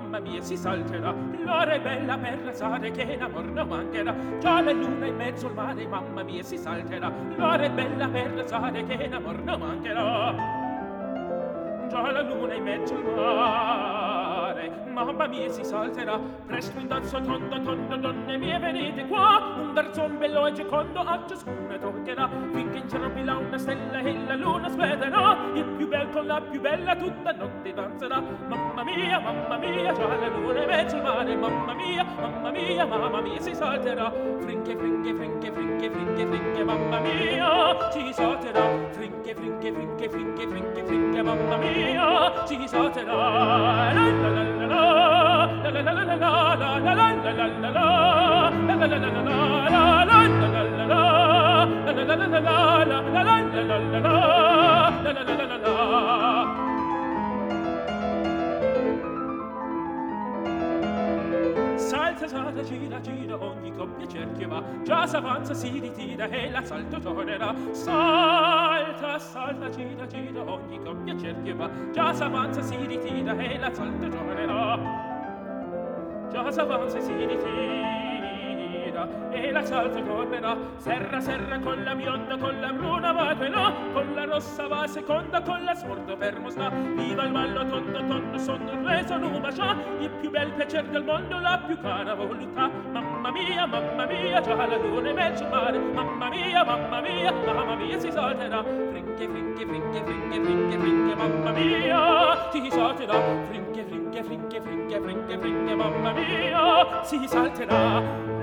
mamma mia, si salterà. L'ora è bella per rasare che l'amor non mancherà. Già la luna in mezzo al mare, mamma mia, si salterà. L'ora è bella per rasare che l'amor non mancherà. Già la luna in mezzo al mare, mamma mia, si salterà. Presto in danza tondo, tondo, donne mie, venite qua. Un garzon bello e gecondo a ciascuna toccherà, finché in cielo brilla una stella e la luna splederà. Il più bel con la più bella tutta notte danzerà. Mamma mia, già la luna in mezzo al mare. Mamma mia, si salterà. Frinche, frinche, frinche, frinche, frinche, frinche, mamma mia, si salterà. Frinche, frinche, frinche, frinche, frinche, frinche, mamma mia, si salterà. La la la la la, la la la la la, la la la la la la, la la la la la, la la la la la, la la la la la, la la la la la, la la la la la. Salta, salta, gira, gira, ogni coppia cerchio va. Già s'avanza, si ritira e la salto tornerà. Salta, salta, gira, gira, ogni coppia cerchio va. Già s'avanza, si ritira e la salto tornerà. Già s'avanza e si ritira e la salto tornerà. Serra, serra, con la bionda, con la bruna va e là. Con la rossa va seconda, con la smorta fermo sta. Viva il ballo tondo, tondo, sono un re, sono un bacià. Il più bel piacer del mondo, la più cara voluttà. Mamma mia, già la luna in mezzo al mare. Mamma mia, si salterà. Frinche, frinche, frinche, frinche, frinche, frinche, mamma mia, si salterà. Frinche, frinche, frinche, frinche, frinche, frinche, mamma mia, si salterà.